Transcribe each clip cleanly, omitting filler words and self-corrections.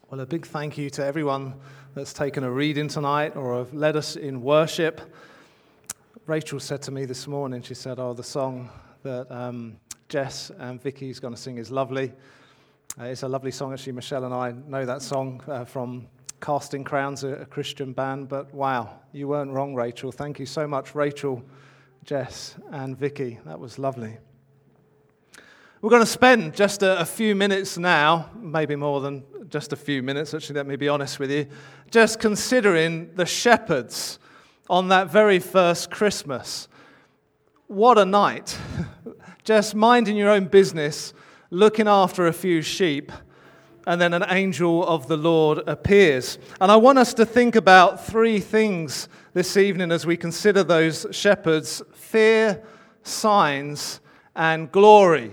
Well, a big thank you to everyone that's taken a reading tonight or have led us in worship. Rachel said to me this morning, she said, the song that Jess and Vicky's going to sing is lovely. It's a lovely song, actually. Michelle and I know that song from Casting Crowns, a Christian band. But wow, you weren't wrong, Rachel. Thank you so much, Rachel, Jess, and Vicky. That was lovely. We're going to spend just a few minutes now, maybe more than just a few minutes, actually, let me be honest with you, just considering the shepherds on that very first Christmas. What a night. Just minding your own business, looking after a few sheep, and then an angel of the Lord appears. And I want us to think about three things this evening as we consider those shepherds: fear, signs, and glory.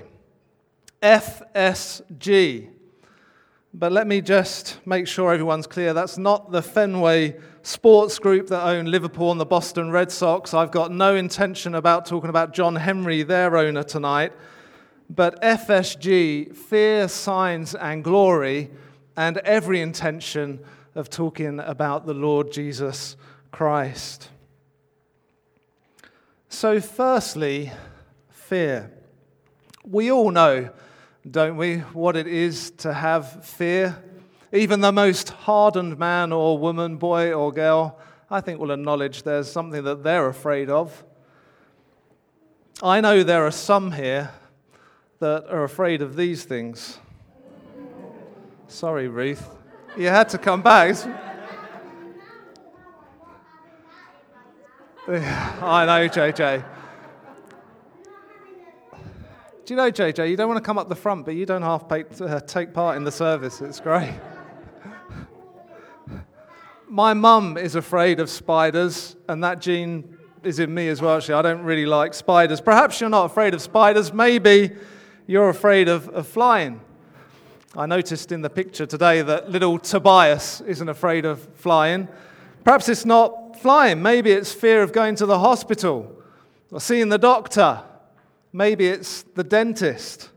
FSG. But let me just make sure everyone's clear. That's not the Fenway Sports Group that own Liverpool and the Boston Red Sox. I've got no intention about talking about John Henry, their owner, tonight. But FSG, fear, signs, and glory, and every intention of talking about the Lord Jesus Christ. So firstly, fear. We all know, don't we, what it is to have fear? Even the most hardened man or woman, boy or girl, I think will acknowledge there's something that they're afraid of. I know there are some here that are afraid of these things. Sorry, Ruth. You had to come back. I know, JJ. Do you know, JJ, you don't want to come up the front, but you don't take part in the service. It's great. My mum is afraid of spiders, and that gene is in me as well, actually. I don't really like spiders. Perhaps you're not afraid of spiders. Maybe you're afraid of flying. I noticed in the picture today that little Tobias isn't afraid of flying. Perhaps it's not flying. Maybe it's fear of going to the hospital or seeing the doctor. Maybe it's the dentist.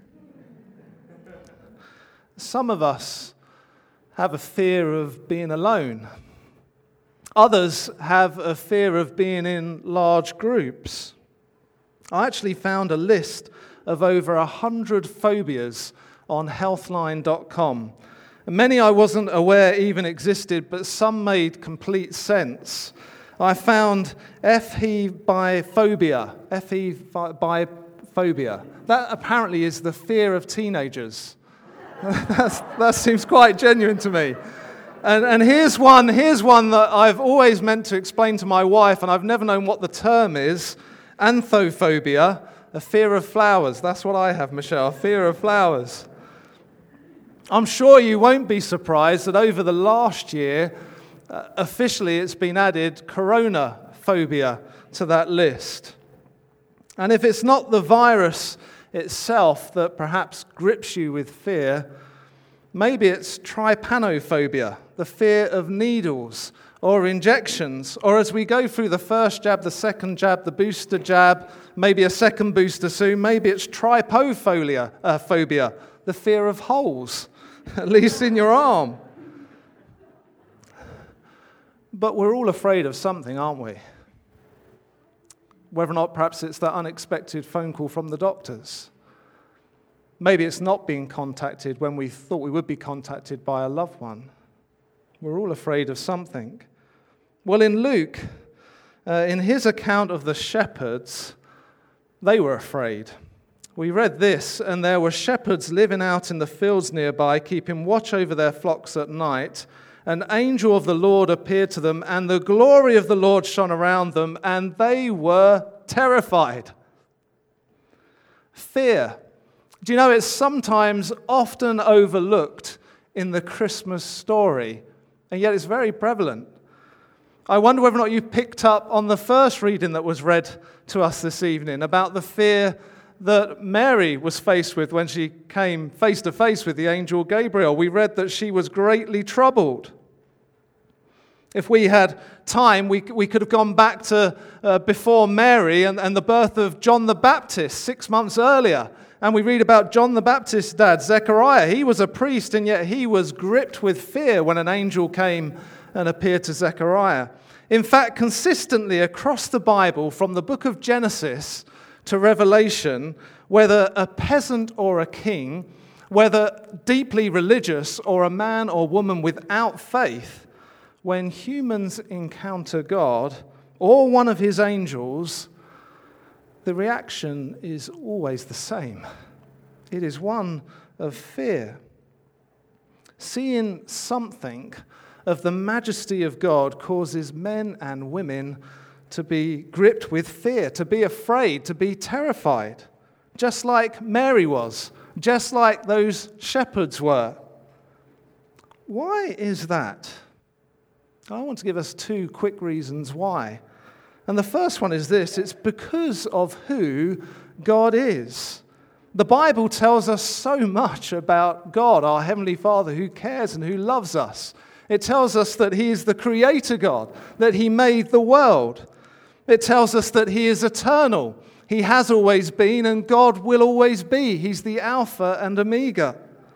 Some of us have a fear of being alone. Others have a fear of being in large groups. I actually found a list of over 100 phobias on healthline.com. Many I wasn't aware even existed, but some made complete sense. I found ephebiphobia. That apparently is the fear of teenagers. That seems quite genuine to me. And here's one that I've always meant to explain to my wife, and I've never known what the term is. Anthophobia, a fear of flowers. That's what I have, Michelle, a fear of flowers. I'm sure you won't be surprised that over the last year, officially it's been added coronaphobia to that list. And if it's not the virus itself that perhaps grips you with fear, maybe it's trypanophobia, the fear of needles or injections, or as we go through the first jab, the second jab, the booster jab, maybe a second booster soon, maybe it's trypophobia, the fear of holes, at least in your arm. But we're all afraid of something, aren't we? Whether or not perhaps it's that unexpected phone call from the doctors. Maybe it's not being contacted when we thought we would be contacted by a loved one. We're all afraid of something. Well, in Luke, in his account of the shepherds, they were afraid. We read this, and there were shepherds living out in the fields nearby, keeping watch over their flocks at night. An angel of the Lord appeared to them, and the glory of the Lord shone around them, and they were terrified. Fear. Do you know it's sometimes often overlooked in the Christmas story, and yet it's very prevalent. I wonder whether or not you picked up on the first reading that was read to us this evening about the fear that Mary was faced with when she came face to face with the angel Gabriel. We read that she was greatly troubled. If we had time, we could have gone back to before Mary and the birth of John the Baptist 6 months earlier. And we read about John the Baptist's dad, Zechariah. He was a priest, and yet he was gripped with fear when an angel came and appeared to Zechariah. In fact, consistently across the Bible, from the book of Genesis to Revelation, whether a peasant or a king, whether deeply religious or a man or woman without faith, when humans encounter God or one of his angels, the reaction is always the same. It is one of fear. Seeing something of the majesty of God causes men and women to be gripped with fear, to be afraid, to be terrified, just like Mary was, just like those shepherds were. Why is that? I want to give us two quick reasons why. And the first one is this: it's because of who God is. The Bible tells us so much about God, our Heavenly Father, who cares and who loves us. It tells us that He is the Creator God, that He made the world. It tells us that He is eternal. He has always been, and God will always be. He's the Alpha and Omega.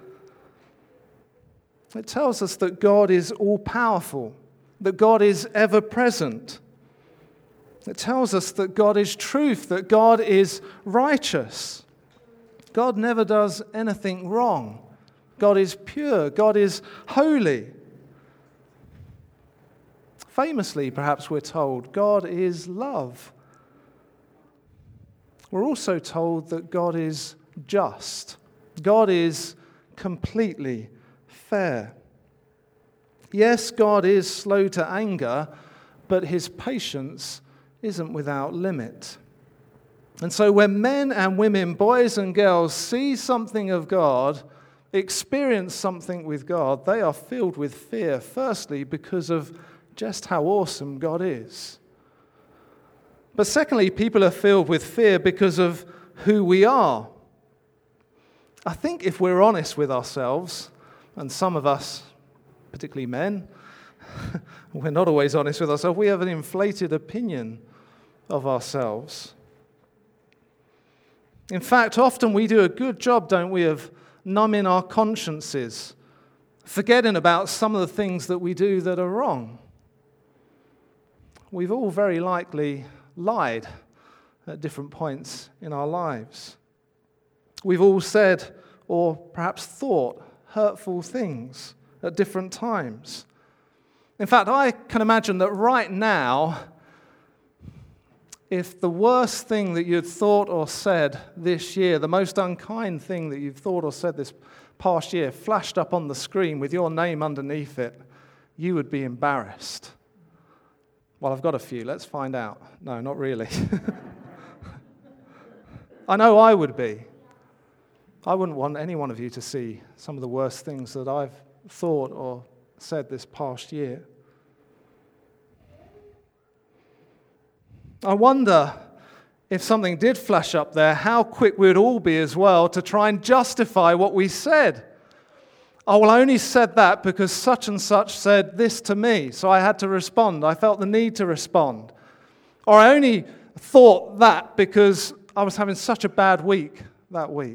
It tells us that God is all-powerful, that God is ever-present. It tells us that God is truth, that God is righteous. God never does anything wrong. God is pure. God is holy. Famously, perhaps we're told, God is love. We're also told that God is just. God is completely fair. Yes, God is slow to anger, but His patience isn't without limit. And so when men and women, boys and girls, see something of God, experience something with God, they are filled with fear, firstly, because of just how awesome God is. But secondly, people are filled with fear because of who we are. I think if we're honest with ourselves, and some of us, particularly men, we're not always honest with ourselves, we have an inflated opinion of ourselves. In fact, often we do a good job, don't we, of numbing our consciences, forgetting about some of the things that we do that are wrong. We've all very likely lied at different points in our lives. We've all said or perhaps thought hurtful things at different times. In fact, I can imagine that right now, if the worst thing that you'd thought or said this year, the most unkind thing that you've thought or said this past year, flashed up on the screen with your name underneath it, you would be embarrassed. Well, I've got a few. Let's find out. No, not really. I know I would be. I wouldn't want any one of you to see some of the worst things that I've thought or said this past year. I wonder if something did flash up there, how quick we'd all be as well to try and justify what we said. Oh, well, I only said that because such and such said this to me, so I had to respond. I felt the need to respond. Or I only thought that because I was having such a bad week that week.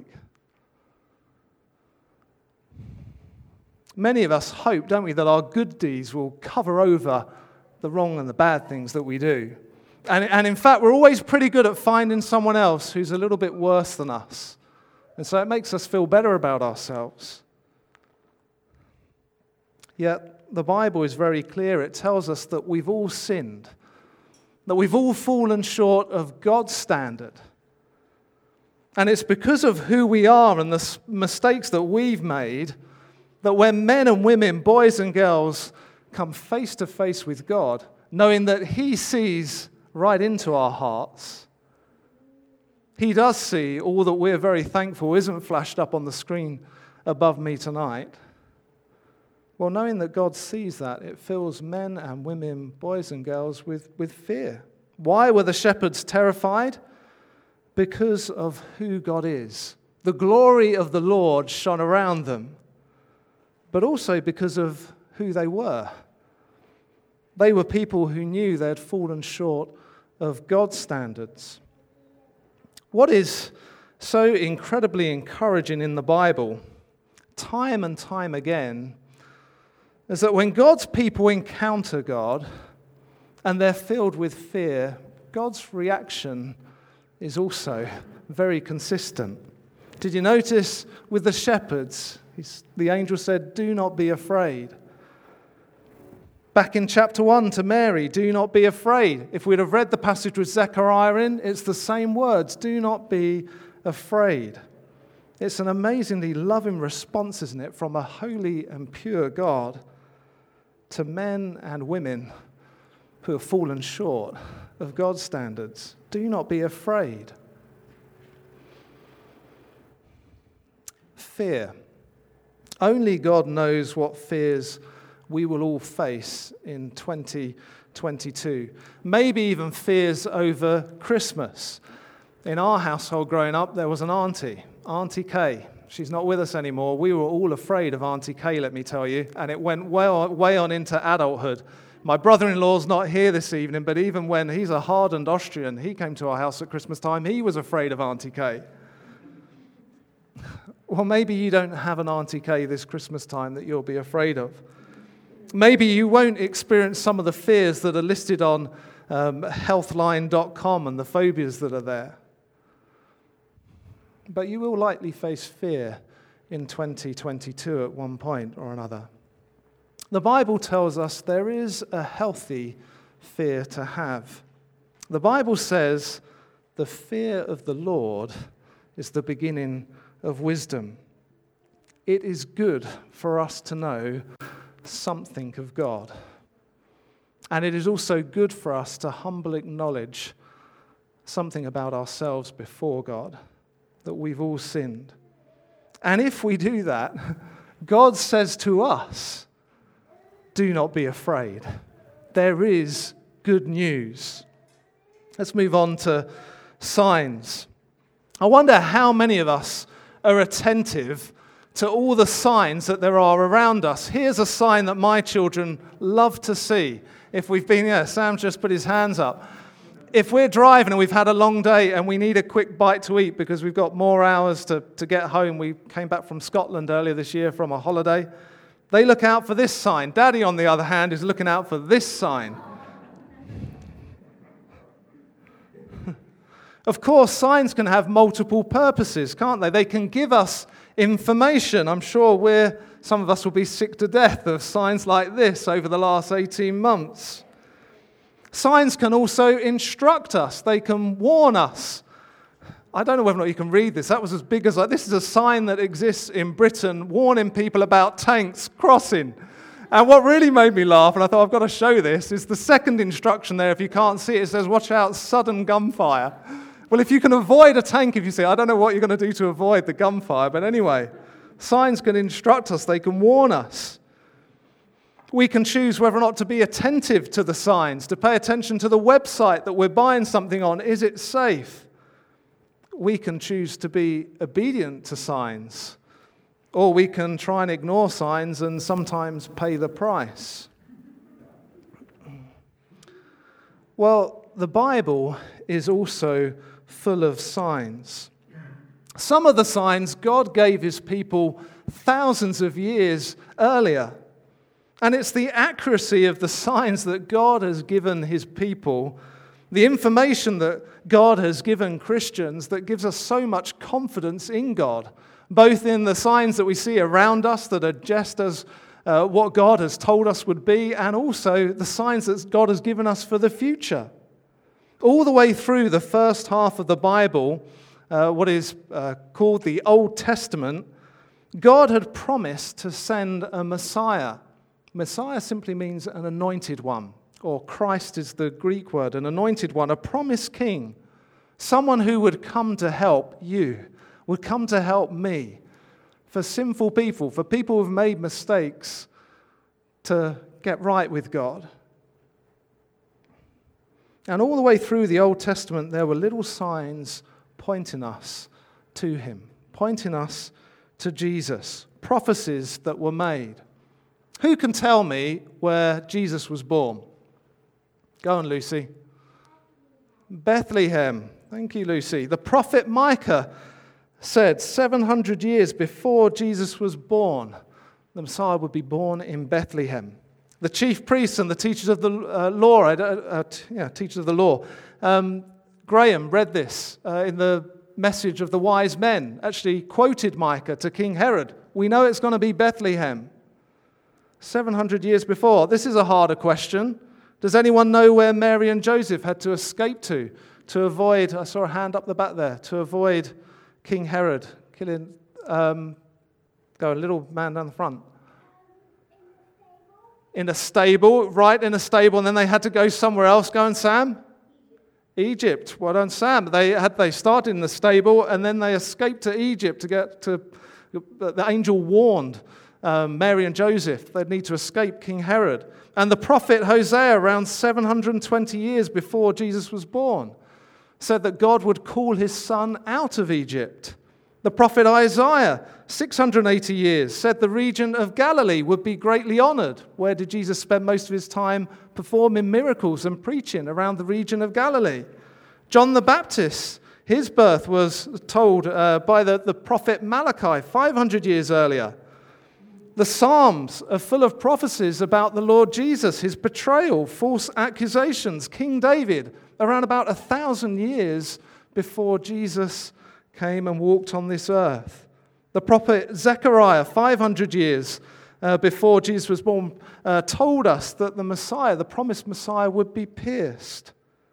Many of us hope, don't we, that our good deeds will cover over the wrong and the bad things that we do. And in fact, we're always pretty good at finding someone else who's a little bit worse than us. And so it makes us feel better about ourselves. Yet the Bible is very clear. It tells us that we've all sinned, that we've all fallen short of God's standard. And it's because of who we are and the mistakes that we've made that when men and women, boys and girls, come face to face with God, knowing that He sees right into our hearts, He does see all that we're very thankful isn't flashed up on the screen above me tonight. Well, knowing that God sees that, it fills men and women, boys and girls, with fear. Why were the shepherds terrified? Because of who God is. The glory of the Lord shone around them, but also because of who they were. They were people who knew they had fallen short of God's standards. What is so incredibly encouraging in the Bible, time and time again, is that when God's people encounter God and they're filled with fear, God's reaction is also very consistent. Did you notice with the shepherds, the angel said, "Do not be afraid." Back in chapter 1 to Mary, "Do not be afraid." If we'd have read the passage with Zechariah in, it's the same words, "Do not be afraid." It's an amazingly loving response, isn't it, from a holy and pure God to men and women who have fallen short of God's standards. Do not be afraid. Fear. Only God knows what fears we will all face in 2022. Maybe even fears over Christmas. In our household growing up, there was an auntie, Auntie Kay. She's not with us anymore. We were all afraid of Auntie Kay, let me tell you, and it went way on into adulthood. My brother-in-law's not here this evening, but even when he's a hardened Austrian, he came to our house at Christmas time, he was afraid of Auntie Kay. Well, maybe you don't have an Auntie Kay this Christmas time that you'll be afraid of. Maybe you won't experience some of the fears that are listed on healthline.com and the phobias that are there. But you will likely face fear in 2022 at one point or another. The Bible tells us there is a healthy fear to have. The Bible says the fear of the Lord is the beginning of wisdom. It is good for us to know something of God. And it is also good for us to humbly acknowledge something about ourselves before God, that we've all sinned. And if we do that, God says to us, do not be afraid. There is good news. Let's move on to signs. I wonder how many of us are attentive to all the signs that there are around us. Here's a sign that my children love to see. If we've been, Sam's just put his hands up. If we're driving and we've had a long day and we need a quick bite to eat because we've got more hours to get home, we came back from Scotland earlier this year from a holiday, they look out for this sign. Daddy, on the other hand, is looking out for this sign. Of course, signs can have multiple purposes, can't they? They can give us information. I'm sure some of us will be sick to death of signs like this over the last 18 months. Signs can also instruct us. They can warn us. I don't know whether or not you can read this. That was as big as this is a sign that exists in Britain warning people about tanks crossing. And what really made me laugh, and I thought I've got to show this, is the second instruction there. If you can't see it, it says, watch out, sudden gunfire. Well, if you can avoid a tank, if you see, I don't know what you're going to do to avoid the gunfire, but anyway, signs can instruct us, they can warn us. We can choose whether or not to be attentive to the signs, to pay attention to the website that we're buying something on. Is it safe? We can choose to be obedient to signs, or we can try and ignore signs and sometimes pay the price. Well, the Bible is also full of signs. Some of the signs God gave his people thousands of years earlier. And it's the accuracy of the signs that God has given his people, the information that God has given Christians that gives us so much confidence in God, both in the signs that we see around us that are just as what God has told us would be, and also the signs that God has given us for the future. All the way through the first half of the Bible, what is called the Old Testament, God had promised to send a Messiah. Messiah simply means an anointed one, or Christ is the Greek word, an anointed one, a promised king, someone who would come to help you, would come to help me, for sinful people, for people who've made mistakes, to get right with God. And all the way through the Old Testament, there were little signs pointing us to him, pointing us to Jesus, prophecies that were made. Who can tell me where Jesus was born? Go on, Lucy. Bethlehem. Thank you, Lucy. The prophet Micah said 700 years before Jesus was born, the Messiah would be born in Bethlehem. The chief priests and the teachers of the law, Graham read this in the message of the wise men, actually quoted Micah to King Herod. We know it's going to be Bethlehem. 700 years before. This is a harder question. Does anyone know where Mary and Joseph had to escape to avoid, I saw a hand up the back there, to avoid King Herod killing, a little man down the front. In a stable, right in a stable, and then they had to go somewhere else. Go on, Sam. Egypt. Well done, Sam. They started in the stable, and then they escaped to Egypt to get to. The angel warned Mary and Joseph they'd need to escape King Herod. And the prophet Hosea, around 720 years before Jesus was born, said that God would call his son out of Egypt. The prophet Isaiah, 680 years, said the region of Galilee would be greatly honored. Where did Jesus spend most of his time performing miracles and preaching? Around the region of Galilee. John the Baptist, his birth was told by the prophet Malachi 500 years earlier. The Psalms are full of prophecies about the Lord Jesus, his betrayal, false accusations. King David, around about 1,000 years before Jesus came and walked on this earth. The prophet Zechariah, 500 years before Jesus was born, told us that the Messiah, the promised Messiah, would be pierced.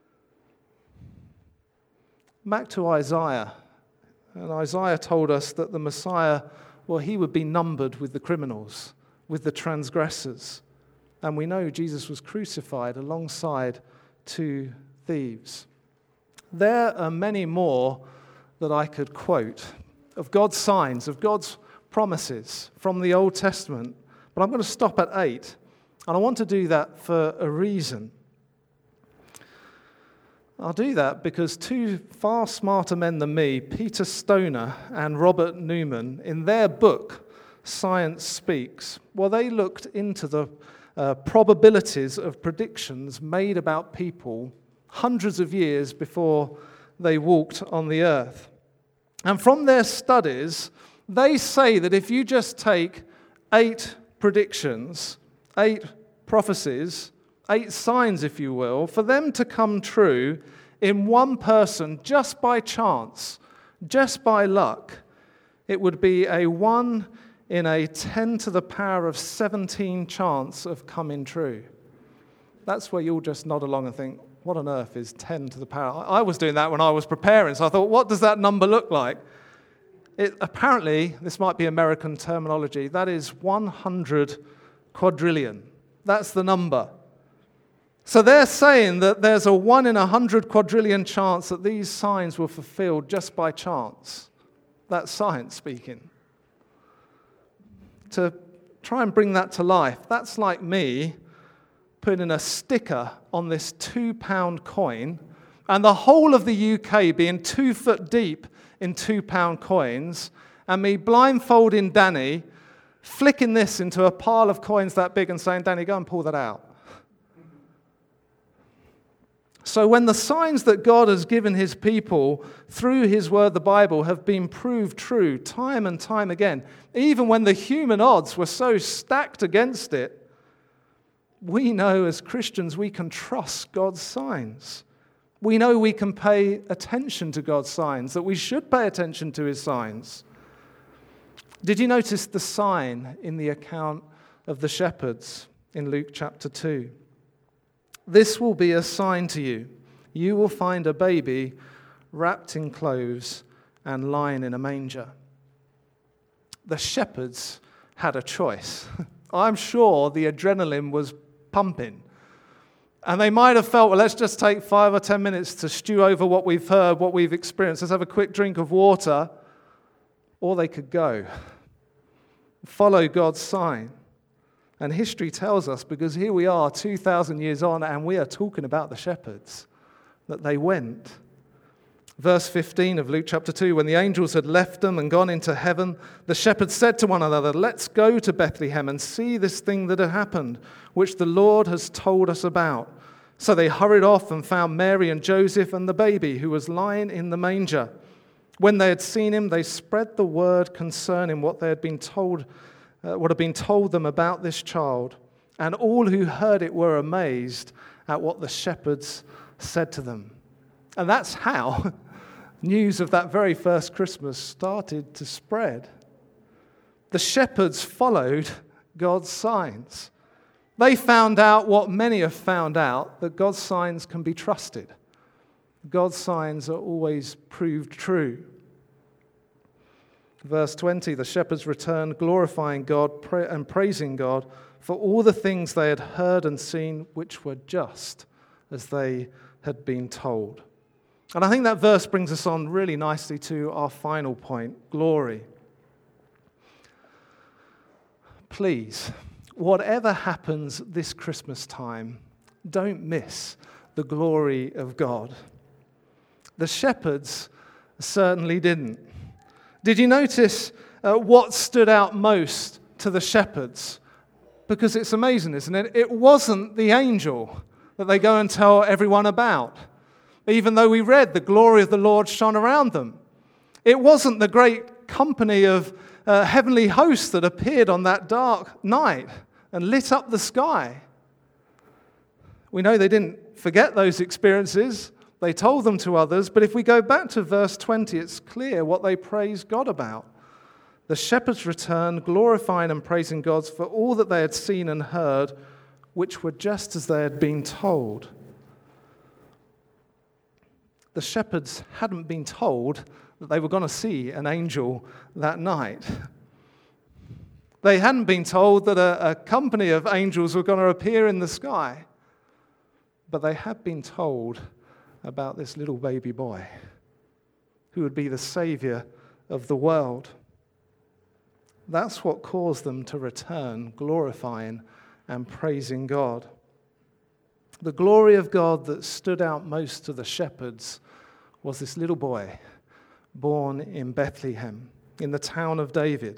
Back to Isaiah. And Isaiah told us that the Messiah, well, he would be numbered with the criminals, with the transgressors. And we know Jesus was crucified alongside two thieves. There are many more that I could quote of God's signs, of God's promises from the Old Testament. But I'm going to stop at 8. And I want to do that for a reason. I'll do that because two far smarter men than me, Peter Stoner and Robert Newman, in their book, Science Speaks, well, they looked into the probabilities of predictions made about people hundreds of years before they walked on the earth. And from their studies, they say that if you just take 8 predictions, 8 prophecies, 8 signs, if you will, for them to come true in one person just by chance, just by luck, it would be a 1 in a 10 to the power of 17 chance of coming true. That's where you'll just nod along and think, what on earth is 10 to the power? I was doing that when I was preparing, so I thought, what does that number look like? Apparently, this might be American terminology, that is 100 quadrillion. That's the number. So they're saying that there's a 1 in 100 quadrillion chance that these signs were fulfilled just by chance. That's science speaking. To try and bring that to life, that's like me putting a sticker on this £2 coin and the whole of the UK being 2 foot deep in £2 coins and me blindfolding Danny, flicking this into a pile of coins that big and saying, Danny, go and pull that out. So when the signs that God has given his people through his word, the Bible, have been proved true time and time again, even when the human odds were so stacked against it, we know as Christians we can trust God's signs. We know we can pay attention to God's signs, that we should pay attention to his signs. Did you notice the sign in the account of the shepherds in Luke chapter 2? This will be a sign to you. You will find a baby wrapped in clothes and lying in a manger. The shepherds had a choice. I'm sure the adrenaline was pumping. And they might have felt, well, let's just take 5 or 10 minutes to stew over what we've heard, what we've experienced. Let's have a quick drink of water. Or they could go. Follow God's sign. And history tells us, because here we are 2,000 years on, and we are talking about the shepherds, that they went. Verse 15 of Luke chapter 2, when the angels had left them and gone into heaven, the shepherds said to one another, let's go to Bethlehem and see this thing that had happened, which the Lord has told us about. So they hurried off and found Mary and Joseph and the baby who was lying in the manger. When they had seen him, they spread the word concerning what had been told them about this child. And all who heard it were amazed at what the shepherds said to them. And that's how news of that very first Christmas started to spread. The shepherds followed God's signs. They found out what many have found out, that God's signs can be trusted. God's signs are always proved true. Verse 20, the shepherds returned, glorifying God and praising God for all the things they had heard and seen, which were just as they had been told. And I think that verse brings us on really nicely to our final point, glory. Please, whatever happens this Christmas time, don't miss the glory of God. The shepherds certainly didn't. Did you notice what stood out most to the shepherds? Because it's amazing, isn't it? It wasn't the angel that they go and tell everyone about, even though we read the glory of the Lord shone around them. It wasn't the great company of heavenly hosts that appeared on that dark night and lit up the sky. We know they didn't forget those experiences. They told them to others, but if we go back to verse 20, it's clear what they praised God about. The shepherds returned, glorifying and praising God for all that they had seen and heard, which were just as they had been told. The shepherds hadn't been told that they were going to see an angel that night. They hadn't been told that a company of angels were going to appear in the sky. But they had been told about this little baby boy who would be the Savior of the world. That's what caused them to return, glorifying and praising God. The glory of God that stood out most to the shepherds was this little boy born in Bethlehem, in the town of David.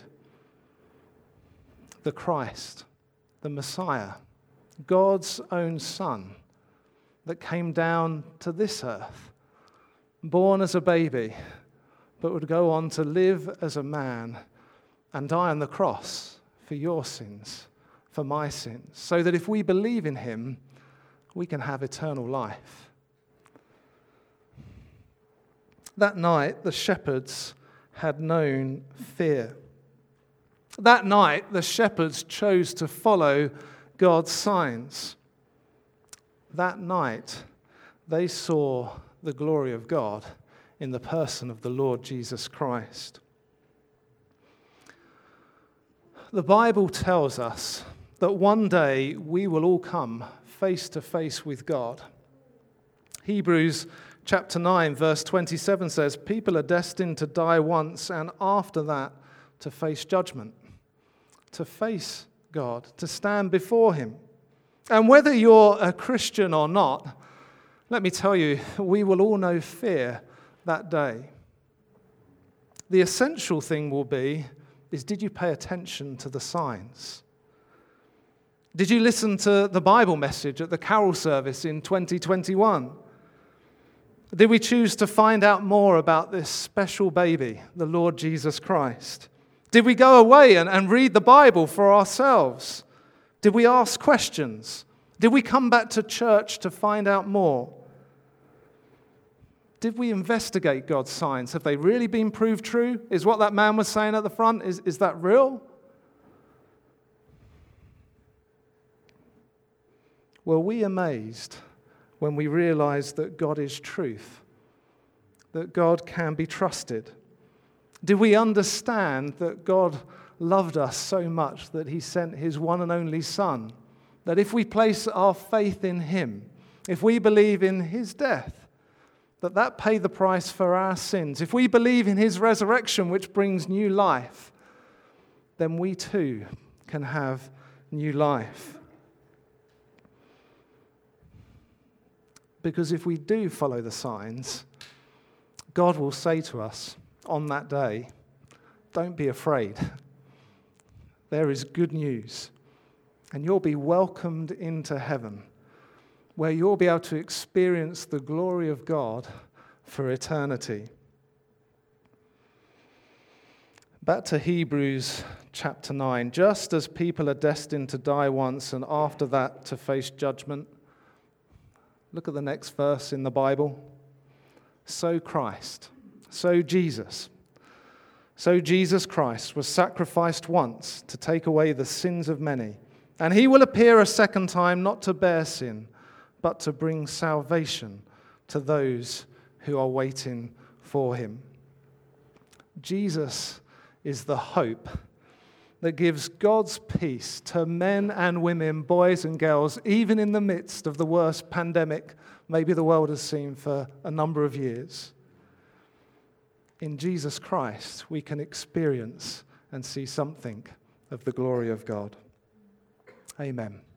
The Christ, the Messiah, God's own Son, that came down to this earth, born as a baby, but would go on to live as a man and die on the cross for your sins, for my sins, so that if we believe in him, we can have eternal life. That night, the shepherds had known fear. That night, the shepherds chose to follow God's signs. That night, they saw the glory of God in the person of the Lord Jesus Christ. The Bible tells us that one day we will all come face to face with God. Hebrews chapter 9, verse 27 says, people are destined to die once and after that to face judgment, to face God, to stand before him. And whether you're a Christian or not, let me tell you, we will all know fear that day. The essential thing will be, did you pay attention to the signs? Did you listen to the Bible message at the carol service in 2021? Did we choose to find out more about this special baby, the Lord Jesus Christ? Did we go away and read the Bible for ourselves? Did we ask questions? Did we come back to church to find out more? Did we investigate God's signs? Have they really been proved true? Is what that man was saying at the front, is that real? Were we amazed when we realized that God is truth, that God can be trusted? Did we understand that God loved us so much that he sent his one and only Son, that if we place our faith in him, if we believe in his death, that paid the price for our sins, if we believe in his resurrection, which brings new life, then we too can have new life. Because if we do follow the signs, God will say to us on that day, don't be afraid. There is good news, and you'll be welcomed into heaven, where you'll be able to experience the glory of God for eternity. Back to Hebrews chapter 9. Just as people are destined to die once and after that to face judgment, look at the next verse in the Bible. So Christ, so Jesus Christ was sacrificed once to take away the sins of many. And he will appear a second time, not to bear sin, but to bring salvation to those who are waiting for him. Jesus is the hope that gives God's peace to men and women, boys and girls, even in the midst of the worst pandemic maybe the world has seen for a number of years. In Jesus Christ, we can experience and see something of the glory of God. Amen.